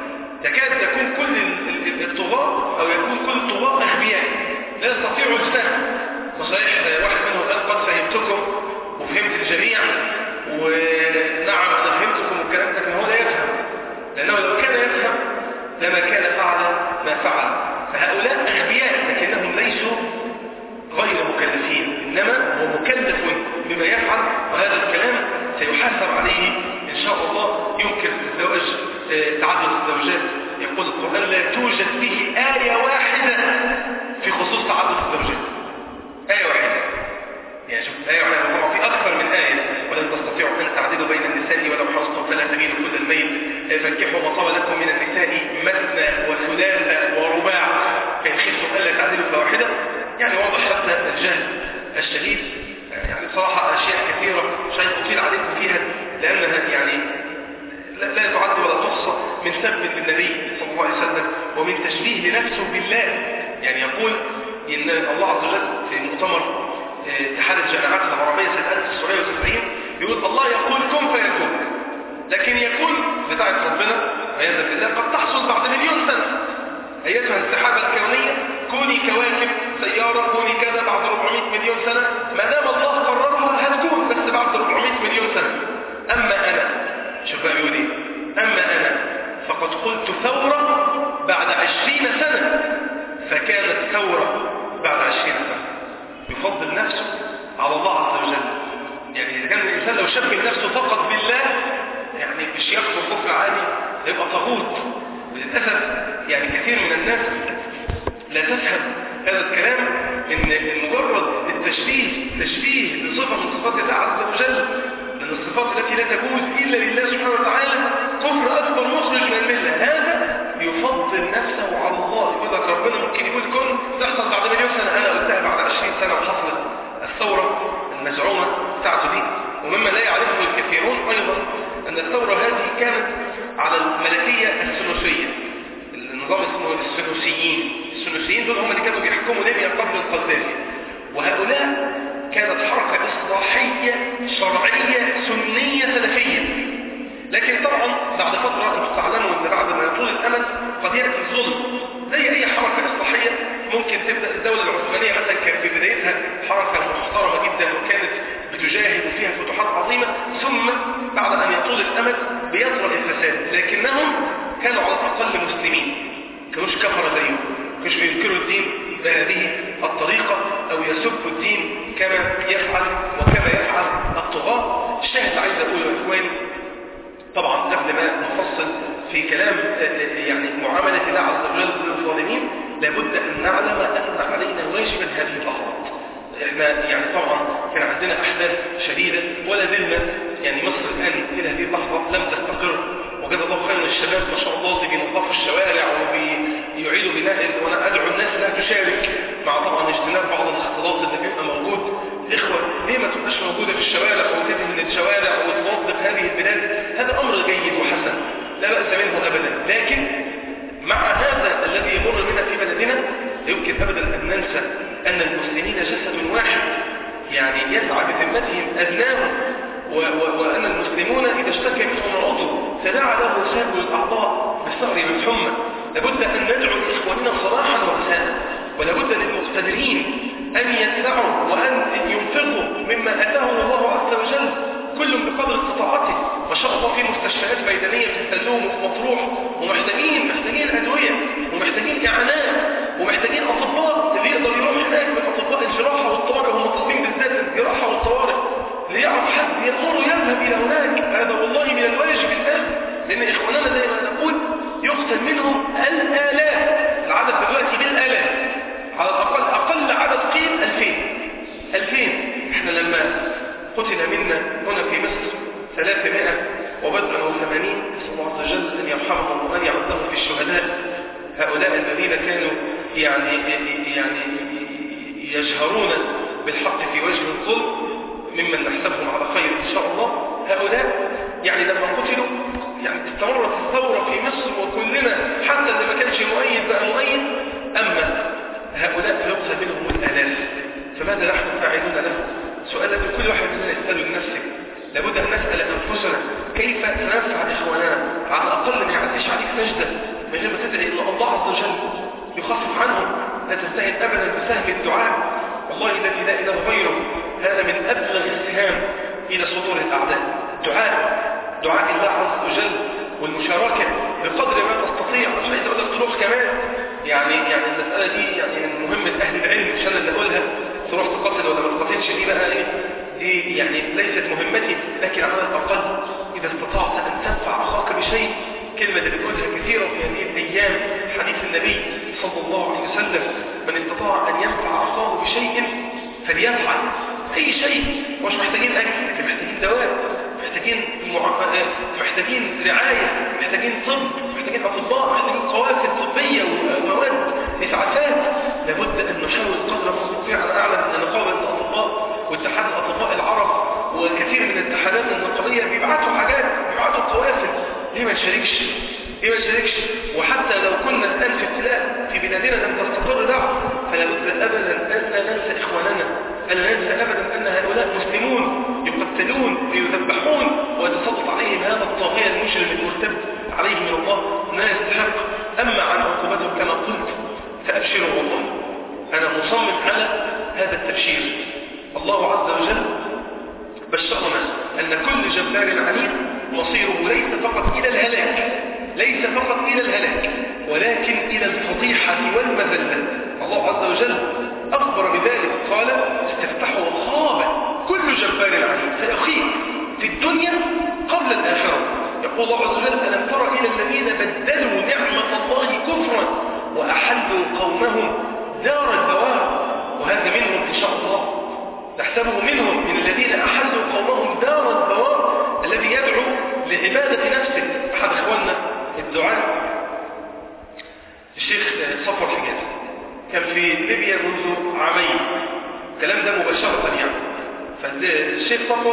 يكاد يكون كل الطغاة أو يكون كل الطغاة أغبياء لا يستطيعوا الفهم. وصحيح واحد منهم قال قد فهمتكم وفهمت الجميع، ونعم أنا فهمتكم والكلام ده، لكن هو لا يفهم، لأنه لو كان يفهم لما كان فعل ما فعل. فهؤلاء أغبياء لكنهم ليسوا غير مكلفين، إنما هو مكلف بما يفعل، وهذا الكلام سيحاسب عليه إن شاء الله. يمكن الزواج تعدد الزوجات، يقول القرآن لا توجد به آية واحدة في خصوص تعدد الزوجات. آية واحدة، يعني شوف آية واحدة، طبعا في أكثر من آية. ولن تستطيعوا أن تعدلوا بين النساء ولو حرصتم فلا تميلوا كل الميل، فانكحوا ما طاب لكم من النساء مثنى وثلاث ورباع فإن خفتم ألا تعدلوا فواحدة. يعني واضح حتى الجهل الشديد. يعني بصراحة أشياء كثيرة مش عايز أطيل عليكم فيها، لأنها يعني لا تعد ولا تحصى من سب للنبي صلى الله عليه وسلم ومن تشبيه لنفسه بالله. يعني يقول إن الله عز وجل في مؤتمر اتحاد الجامعات العربية سنة ألف وتسعمائة وتسعين يقول الله يقول كن فيكون، لكن يكون بتاعت ربنا عياذا بالله قد تحصل بعد مليون سنة. أيتها السحابة الكونية كوني كواكب سيارة، كوني كذا بعد أربعمائة مليون سنة. ما دام الله قررها هتكون، بس بعد أربعمائة مليون سنة. أما أنا، شوف بقى يقول ايه، أما أنا فقد قلت ثورة بعد عشرين سنة فكانت ثورة بعد عشرين سنة. يفضل نفسه على الله عز وجل. يعني إذا كان الإنسان لو شبه نفسه فقط بالله يعني مش يكفر كفر عادي، يبقى طاغوت. وللأسف يعني كثير من الناس لا تفهم هذا الكلام، إن مجرد التشبيه تشبيه بصفة من صفات الله عز وجل من الصفات التي لا تجوز إلا لله سبحانه وتعالى كفر أكبر مخرج من الملة. هذا يفضل نفسه على الله. يقول لك ربنا ممكن يقول كن تحصل بعد مليون سنة، أنا قلتها بعد عشرين سنة وحصلت الثورة المزعومة بتاعته دي. ومما لا يعرفه الكثيرون أيضا أن الثورة هذه كانت على الملكية الثلثية، النظام اسمه الثلثيين. الثلثيين دول هم اللي كانوا بيحكموا ليبيا قبل القذافي، وهؤلاء كانت حركة إصلاحية شرعية سنية سلفية. لكن طبعا بعد فترة انتم تعلموا ان بعد ما يطول الامد قد يأتي الظلم، زي اي حركة اصلاحية. ممكن تبدأ الدولة العثمانية مثلا كانت في بدايتها حركة محترمة جدا وكانت بتجاهد فيها فتوحات عظيمة، ثم بعد ان يطول الامد بيطرأ الفساد، لكنهم كانوا على الاقل مسلمين، كانوش كفرة زيهم، كانوش بينكروا الدين بهذه الطريقة او يسبوا الدين كما يفعل وكما يفعل الطغاة. الشاهد عايز اقول يا اخواني، طبعا قبل ما نفصل في كلام يعني معاملة الله عز وجل للظالمين، لابد أن نعلم أن علينا واجبا هذه اللحظات. احنا يعني طبعا كان عندنا أحداث شديدة ولا زلنا، يعني مصر الآن إلى هذه اللحظة لم تستقر، وجزا الله خيرا الشباب ما شاء الله اللي بينظفوا الشوارع وبيعيدوا بناء. وأنا أدعو الناس لا تشارك مع طبعا اجتناب بعض الاختلاط اللي بيبقى موجود. إخوة ليه ما تبقاش موجودة في الشوارع وتدهن الشوارع وتوظف هذه البلاد؟ هذا أمر جيد وحسن لا بأس منه أبدا، لكن مع هذا الذي يمر بنا في بلدنا يمكن أبدا أن ننسى أن المسلمين جسد واحد، يعني يسعى بذمتهم أدناهم، وأن المسلمون إذا اشتكى منهم عضو تداعى له سائر الأعضاء بالسهر والحمى. لابد أن ندعو لإخواننا صراحا ورسالا، ولابد للمقتدرين أن يدفعوا وأن ينفقوا مما أتاهم الله عز وجل كل بقدر استطاعته. ما شاء الله في مستشفيات ميدانية في السلوم وفي مطروح، ومحتاجين محتاجين أدوية ومحتاجين إعانات ومحتاجين أطباء اللي يقدر يروح هناك من أطباء الجراحة والطوارئ، هم مطلوبين بالذات الجراحة والطوارئ، اللي يعرف حد يأمره يذهب إلى هناك. هذا والله من الواجب الآن، لأن إخواننا زي ما نقول يقتل منهم الآلاف، العدد دلوقتي بالآلاف، على الأقل أقل عدد قيل ألفين ألفين. إحنا لما قتل منا هنا في مصر ثلاثمائة وبضع وثمانين، نسأل الله عز وجل أن يرحمهم وأن يعذبهم في الشهداء. هؤلاء الذين كانوا يعني يعني يجهرون بالحق في وجه الظلم ممن نحسبهم على خير إن شاء الله. هؤلاء يعني لما قتلوا يعني استمرت الثورة في مصر، وكلنا حتى اللي ما كانش مؤيد بقى مؤيد. أما هؤلاء فيقتل منهم الآلاف، فماذا نحن فاعلون لهم؟ سؤال لازم كل واحد منا يسأله لنفسه. لابد أن نسأل أنفسنا كيف سننفع إخواننا، على الأقل ما يعديش عليك سجدة من غير ما تدعي إلا الله عز وجل يخفف عنهم. لا تستهين أبدا بسهم الدعاء، والله الذي لا إله غيره هذا من أبلغ السهام إلى صدور الأعداء. دعاء دعاء الله عز وجل والمشاركة بقدر ما تستطيع. مش عايز أقول لك تروح كمان، يعني يعني المسألة دي يعني من مهمة أهل العلم، مش أنا اللي أقولها تروح تقاتل ولا ما تقاتلش، دي بقى إيه؟ دي يعني ليست مهمتي، لكن على الأقل إذا استطعت أن تنفع أخاك بشيء. كلمة اللي بتقولها كثيرا في هذه الأيام حديث النبي صلى الله عليه وسلم: من استطاع أن ينفع أخاه بشيء فليفعل. أي شيء، مش محتاجين أكل، لكن محتاجين دواء، محتاجين محتاجين رعاية، محتاجين طب، محتاجين أطباء، محتاجين قوافل طبية ومواد إسعافات. لابد أن نحاول قدر ما نستطيع. أنا أعلم أن نقابل الأطباء واتحاد الأطباء العرب وكثير من الاتحادات النقابية بيبعتوا حاجات، بيبعتوا قوافل. ليه ما نشاركش؟ ليه ما نشاركش؟ وحتى لو كنا الآن في ابتلاء في بلادنا لم تستقر دعوة، فلا بد أبدا أن لا ننسى إخواننا، أن لا ننسى أبدا أن هؤلاء مسلمون يقتلون ويذبحون ويتسلط عليهم هذا الطاغية المجرم المرتد عليه من الله لا يستحق. أما عن عقوبتهم كما قلت فأبشروا، والله أنا مصمم على هذا التبشير. الله عز وجل بشرنا أن كل جبار عنيد مصيره ليس فقط إلى الهلاك، ليس فقط إلى الهلاك ولكن إلى الفضيحة والمذلة. الله عز وجل أخبر بذلك، قال: استفتحوا وخاب كل جبار عنيد فيخيب في الدنيا قبل الآخرة. يقول الله عز وجل: ألم تر إلى الذين بدلوا نعمة الله كفرا وأحلوا قومهم دار البوار. وهذا منهم إن شاء الله، نحسبه منهم، من الذين أحلوا قومهم دار البوار، الذي يدعو لعبادة نفسه. أحد إخواننا الدعاء الشيخ صفوة الحجازي كان في ليبيا منذ عامين، الكلام ده مباشرة يعني. فالشيخ صفوة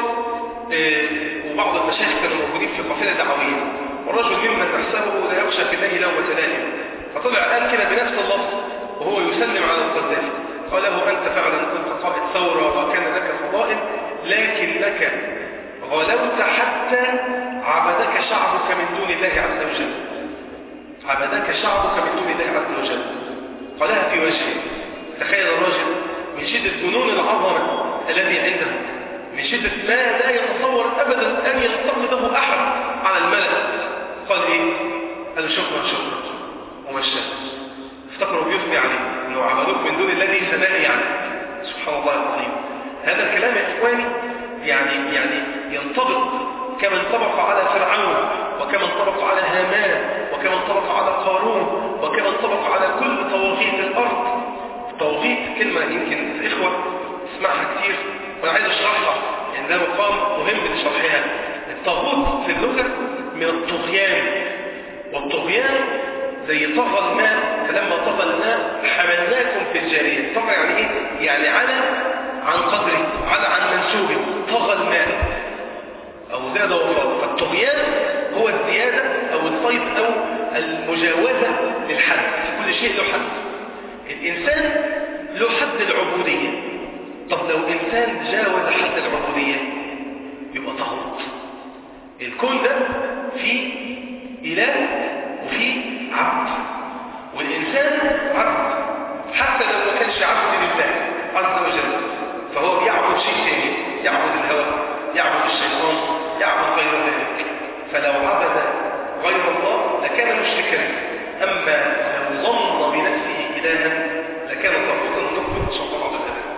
وبعض المشايخ كانوا موجودين في قافلة دعوية، والرجل ممن تحسبه لا يخشى في الله لومة لائم، فطلع قال كده بنفس اللفظ وهو يسلم على القذافي، قال له أنت فعلا كنت قائد ثورة وكان لك فضائل، لكنك غلوت حتى عبدك شعبك من دون الله عز وجل، عبدك شعبك من دون الله عز وجل، قالها في وجهه. تخيل الرجل من شدة جنون العظمة الذي عنده، من شدة ما لا يتصور أبدا أن ينتقده أحد على الملأ، قال إيه؟ قال شكرا شكرا ومشى. افتكروا بيثني عليه أنه عبدوك من دون الذي سماه يعني. سبحان الله العظيم. هذا الكلام يا إخواني يعني يعني ينطبق كما انطبق على فرعون، وكما انطبق على هامان، وكما انطبق على قارون، وكما انطبق على كل طواغيت الأرض. طواغيت كلمة يمكن الإخوة اسمعها كتير وأنا عايز أشرحها، يعني ده مقام مهم لشرحها. الطاغوت في اللغة من الطغيان، والطغيان زي طغى الماء، فلما طغى الماء حملناكم في الجارية. طغى يعني إيه؟ يعني على عن قدره، على عن منسوبه، طغى الماء أو زاد وفاض. فالطغيان هو الزيادة أو الصيد أو المجاوزة للحد، كل شيء له حد. الإنسان له حد العبودية. طب لو إنسان جاوز حد العبودية يبقى طاغوت. الكون ده فيه إله وفيه عبد، والإنسان عبد حتى لو ما كانش عبد لله عز وجل، فهو بيعبد شيء ثاني، يعبد الهوى، يعبد الشيطان، يعبد غير ذلك. فلو عبد غير الله لكان مشركا، أما لو ظن بنفسه إلها لكان طاغوتا نقبل صلى الله عليه وسلم.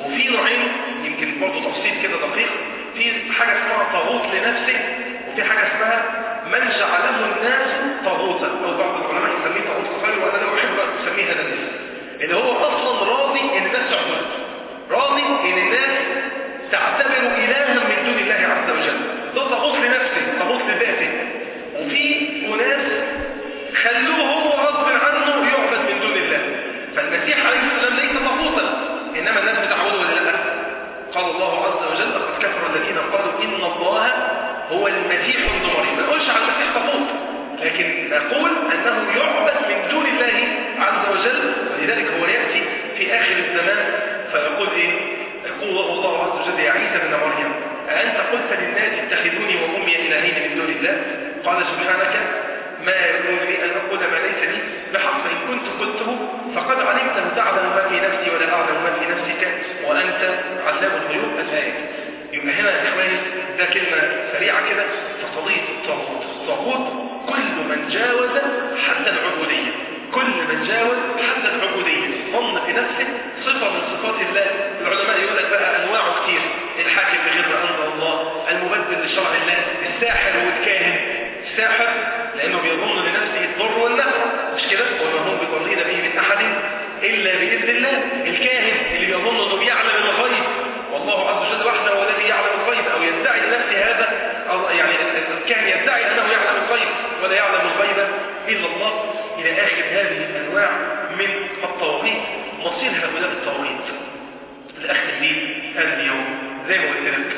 وفي نوعين يمكن برضه تفصيل كده دقيق، في حاجة اسمها طاغوت لنفسه، وفي حاجة اسمها من جعله الناس طاغوتا، أو بعض العلماء يسميه طاغوت صغير، وأنا لا أحب أن أسميه هذا الاسم، اللي هو أصلا راضي إن الناس تعبده، راضي إن الناس تعتبر إلها من دون الله عز وجل، ده طاغوت لنفسه، طاغوت لذاته. وفي أناس خلوه هو غصب عنه يعبد من دون الله، فالمسيح عليه السلام ليس طاغوتا، إنما الناس بتعبده ولا لا؟ قال الله عز وجل لقد كفر الذين قالوا إن الله هو المسيح ابن مريم. ما نقولش على المسيح طاغوت، لكن نقول أنه يعبد من دون الله عز وجل، ولذلك هو يأتي في آخر الزمان فيقول إيه؟ يقول الله عز وجل يا عيسى ابن مريم أأنت قلت للناس اتخذوني وأمي إلهين من دون الله؟ قال سبحانك ما يكون لي أن أقول ما ليس لي بحق، إن كنت قلته فقد علمته تعلم ما في نفسي ولا أعلم ما في نفسك وأنت علام الغيوب. الآية. يبقى هنا يا إخواني ده كلمة سريعة كده في قضية الطاغوت. الطاغوت كل من جاوز حد العبودية، كل من جاوز حد العبودية، ظن في نفسه صفة من صفات الله. العلماء يقول لك بقى أنواعه كتير، الحاكم بغير ما أنزل الله، المبدل لشرع الله، الساحر والكاهن. الساحر لأنه بيظن لنفسه الضر والنفع، مش كده؟ وما هم بضرين به من أحد إلا بإذن الله. الكاهن اللي بيظن أنه بيعلم الغيب، والله عز وجل وحده هو الذي يعلم الغيب، أو يدعي لنفسه هذا، يعني الكاهن يدعي أنه يعلم الغيب ولا يعلم الغيب إلا الله، إلى آخر هذه الأنواع من الطواغيت. مصير هؤلاء الطواغيت الأخ الليل هذا اليوم زي ما قلت لك،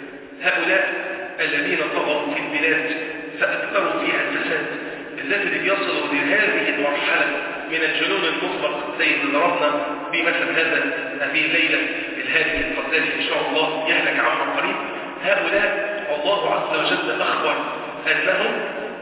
هؤلاء الذين طغوا في البلاد فأكثروا فيها الفساد، بالذات اللي بيصلوا لهذه المرحلة من الجنون المطلق، زي ما ضربنا بمثل هذا هذه الليلة الهادي القذافي إن شاء الله يهلك عما قريب. هؤلاء الله عز وجل أخبر أنهم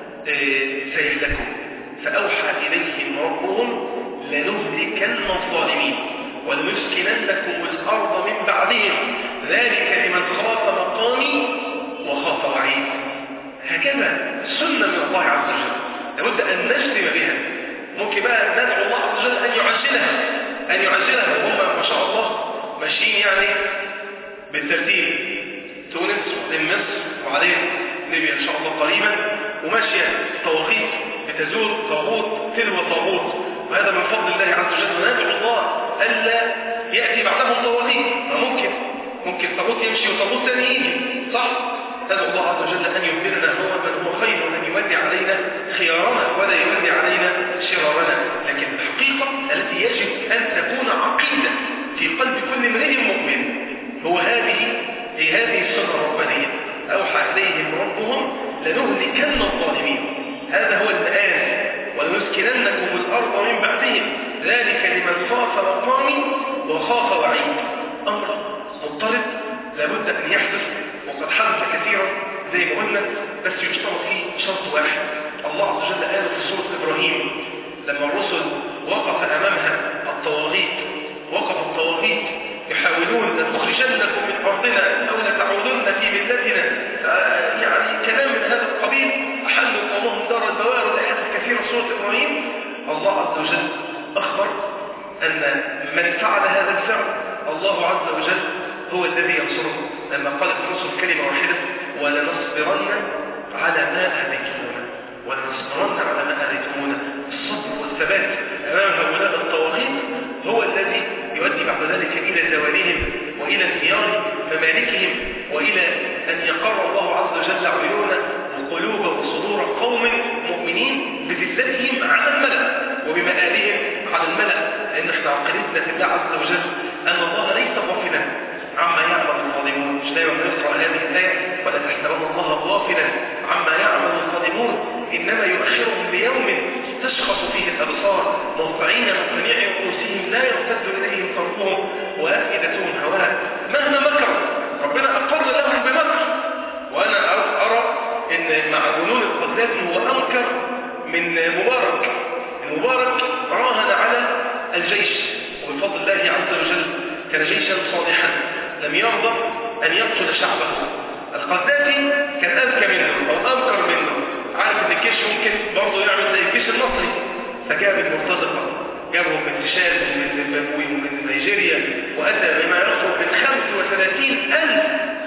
سيهلكوا، فأوحى إليهم ربهم لنهلكن الظالمين ولنسكننكم الأرض من بعدهم ذلك لمن خاف مقامي وخاف وعيد. هكذا سنة من الله عز وجل لابد أن نجزم بها. ممكن بقى ندعو الله عز وجل أن يعجلها أن يعجلها وهم ما شاء الله ماشيين يعني بالترتيب، تونس وبعدين مصر وبعدين ليبيا إن شاء الله قريبا، وماشية طواغيت بتزول طاغوت تلو طاغوت، وهذا من فضل الله عز وجل. وندعو الله ألا يأتي بعدهم طواغيت، ممكن ممكن طاغوت يمشي وطاغوت ثاني يجي، صح؟ ندعو الله عز وجل أن يبدلنا هو من هو خير، وأن يولي علينا خيارنا ولا يولي علينا شرارنا. لكن الحقيقة التي يجب أن تكون عقيدة في قلب كل امرئ مؤمن هو هذه هي هذه السنة الربانية. أوحى إليهم ربهم لنهلكن الظالمين، هذا هو المآل، ولنسكننكم الأرض من بعدهم ذلك لمن خاف مقامي وخاف وعيد. أمر مضطرب لابد أن يحدث، وقد حدث كثيرا زي ما قلنا، بس يشترط فيه شرط واحد. الله عز وجل قال في سورة إبراهيم لما الرسل وقف أمامها الطواغيت، وقف الطواغيت يحاولون لنخرجنكم من أرضنا أو لتعودن في ملتنا، يعني كلام من هذا القبيل، أحلوا قومهم دار البوار والآيات الكثيرة سورة إبراهيم. الله عز وجل أخبر أن من فعل هذا الفعل الله عز وجل هو الذي ينصره، لما قالت الرسل كلمة واحدة ولنصبرن على ما آذيتمونا، ولنصبرن على ما آذيتمونا. الصبر والثبات أمام هؤلاء الطواغيت هو الذي يؤدي بعد ذلك إلى زوالهم وإلى انهيار ممالكهم، وإلى أن يقر الله عز وجل عيون وقلوب وصدور قوم مؤمنين بذلتهم على الملأ وبمآلهم على الملأ. لأن احنا عقيدتنا في الله عز وجل أن الله ليس غافلا عما يعمل الظالمون. مش دايما نقرأ هذه الآية ولا تحسبن الله غافلا عما يعمل الظالمون، إنما يؤخرهم ليوم تشخص فيه الأبصار مهطعين مقنعي رؤوسهم لا يرتد إليهم طرفهم وأفئدتهم هواء. مهما مكروا ربنا أقر لهم بمكر. وأنا أرى إن مع جنون القذافي هو أنكر من مبارك. المبارك راهن على الجيش، وبفضل الله عز وجل كان جيشا صالحا لم يرضى أن يقتل شعبه. القذافي كان أذكى منه أو أمكر منه، عارف ان الجيش ممكن برضه يعمل زي الجيش المصري، فجاب المرتزقة جابهم من تشاد ومن زيمبابوي ومن نيجيريا، وأتى بما يقرب من خمس وثلاثين ألف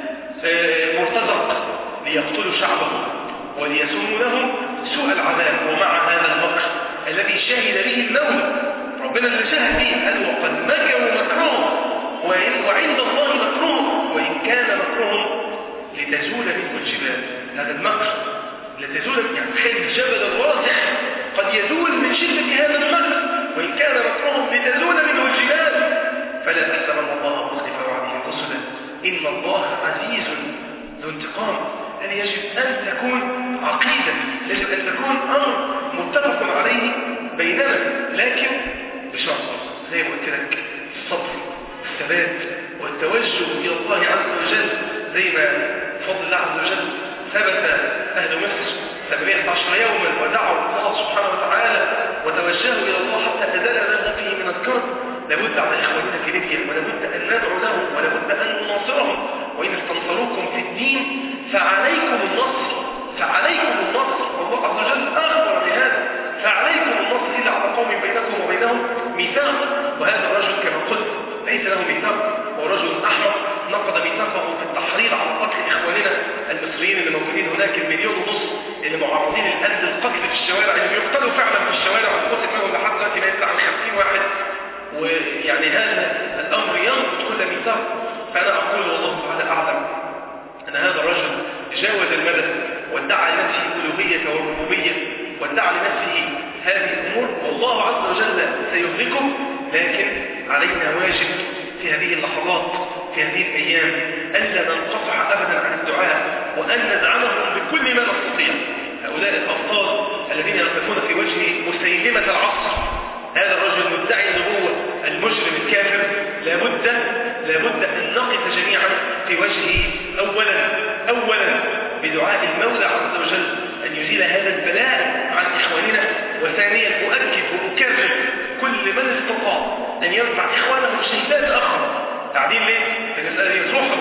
مرتزق ليقتلوا شعبهم وليسوموا لهم سوء العذاب. ومع هذا المكر الذي شهد به المولى، ربنا اللي شهد به قال وقد مكروا مكرهم وعند الله مكرهم وإن كان مكرهم لتزول منه الجبال. هذا المكر لتزول، يعني تخيل الجبل الراسخ قد يزول من شدة هذا المكر، وإن كان مكرهم لتزول منه الجبال. فلا تحسبن الله مخلف وعده رسلا إن الله عزيز ذو انتقام. يعني يجب أن تكون عقيدة، يجب أن تكون أمر متفق عليه بيننا، لكن بشرط زي ما قلت لك الصبر الثبات والتوجه إلى الله عز وجل. زي ما بفضل الله عز وجل ثبت أهل مصر ثمانية عشر يوما ودعوا الله سبحانه وتعالى وتوجهوا إلى الله حتى أزال ما فيه من الكرب. لابد على إخواننا في ليبيا ولابد أن ندعو لهم ولابد أن نناصرهم، وإن استنصروكم في الدين فعليكم النصر، فعليكم النصر. والله عز وجل أخبر بهذا، فعليكم النصر إلا على قوم بينكم وبينهم ميثاق. وهذا الرجل كما قلت ليس له ميثاق، هو رجل أحمر نقض ميثاقه في التحريض على قتل إخواننا المصريين اللي موجودين هناك، المليون ونص اللي معرضين الآن للقتل في الشوارع، اللي بيقتلوا فعلا في الشوارع، وقتل منهم لحد دلوقتي ما يطلع عن خمسين واحد. ويعني هذا الأمر ينقض كل ميثاق. فأنا أقول والله تعالى أعلم أن هذا الرجل جاوز المدى وادعى لنفسه الألوهية والربوبية وادعى لنفسه هذه الأمور، والله عز وجل سيهلكه. لكن علينا واجب في هذه اللحظات في هذه الأيام ألا ننقطع أبدا عن الدعاء وأن ندعمهم بكل ما نستطيع. هؤلاء الأبطال الذين يقفون في وجه مسيلمة العصر، هذا الرجل مدعي النبوة المجرم الكافر، لابد لابد أن نقف جميعا في وجهه أولا أولا بدعاء المولى عز وجل أن يزيل هذا البلاء عن إخواننا، وثانيا أؤكد وأكرر كل من استطاع أن ينفع إخوانه الشهيدات آخر. تعديل ليه؟ المسألة دي تروحوا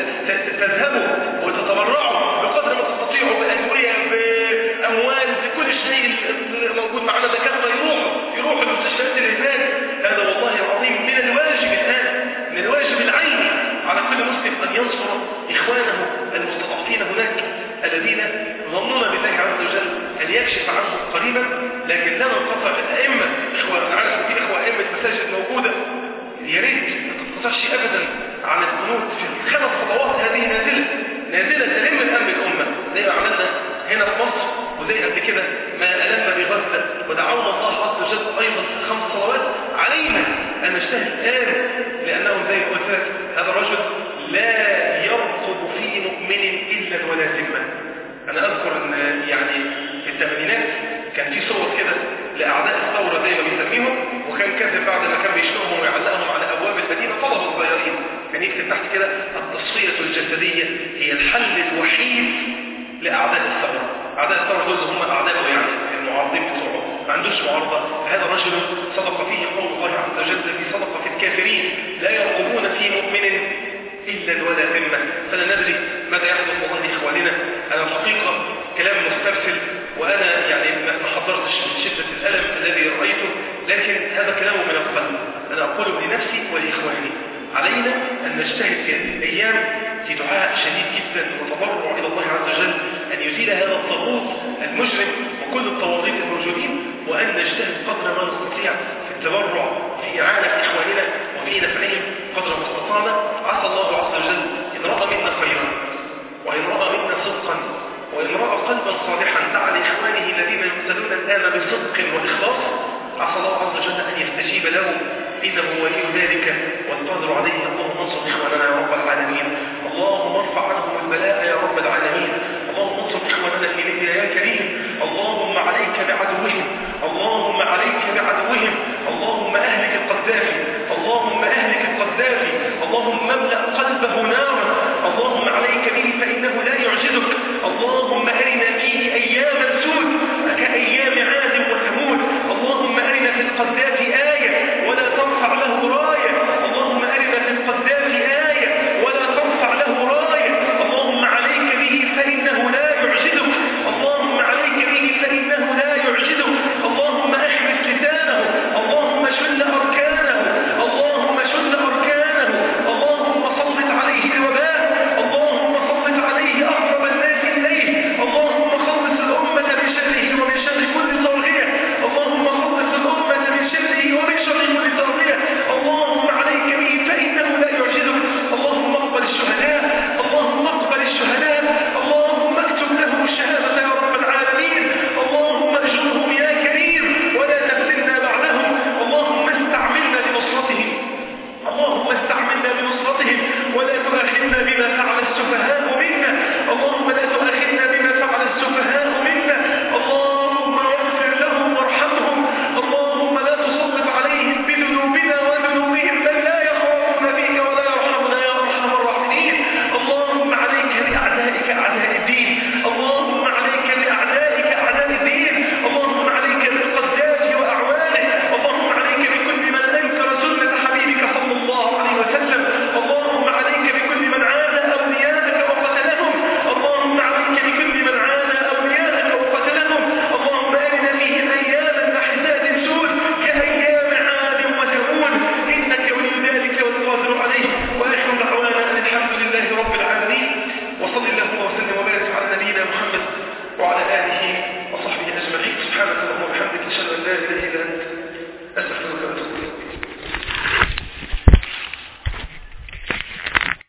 تذهبوا وتتبرعوا بقدر ما تستطيعوا بأدوية بأموال بكل شيء موجود معنا دكاترة، يروحوا يروحوا المستشفيات اللي هناك. هذا والله العظيم من الواجب الآن، من الواجب العيني على كل مسلم أن ينصر إخوانه المستضعفين هناك الذين ظنونا بالله عز وجل أن يكشف عنهم قريبا. لكن لا ننقطع الأئمة، إخوة أنا عارف في إخوة أئمة مساجد موجودة، يا ريت ما تنقطعش أبدا عن القنوت في الخمس صلوات. هذه نازلة نازلة تلم الأمن الأمة زي ما عملنا هنا في مصر، وزي قبل كده ما ألم بغزة ودعونا الله عز وجل أيضا في الخمس صلوات. علينا أن نجتهد الآن، لأنه زي ما قلت لك هذا الرجل لا يرقب في مؤمن إلا ولا ذمة. أنا أذكر أن يعني في الثمانينات كان في صور كده لأعداء الثورة زي ما بيسميهم، وكان كاتب بعد ما كان بيشنقهم ويعلقهم على أبواب المدينة طلبة صغيرين، كان يكتب تحت كده التصفية الجسدية هي الحل الوحيد لأعداء الثورة. أعداء الثورة دول هم أعداء يعني المعارضين بتوعه، ما عندوش معارضة. هذا الرجل صدق فيه قول الله عز وجل الذي صدق في الكافرين لا يرقبون في مؤمن إلا ولا ذمة. فلا ندري ماذا يحدث والله لإخواننا. أنا الحقيقة كلام مسترسل، وأنا يعني ما حضرتش من شدة الألم الذي رأيته، لكن هذا كلام من القلب. أنا أقول لنفسي ولإخواني علينا أن نجتهد في هذه الأيام في دعاء شديد جدا وتضرع إلى الله عز وجل أن يزيل هذا الطاغوت المجرم وكل الطواغيت الموجودين، وأن نجتهد قدر ما نستطيع في التبرع في إعانة إخواننا وفي نفعهم قدر ما استطعنا. عسى الله عز وجل إن رأى منا خيرا وإن رأى منا صدقا وإن رأى قلبا صالحا دعا لإخوانه الذين يقتلون الآن بصدق وإخلاص، عسى الله عز وجل أن يستجيب له إنه ولي ذلك والقادر عليه. اللهم انصر إخواننا يا رب العالمين. اللهم ارفع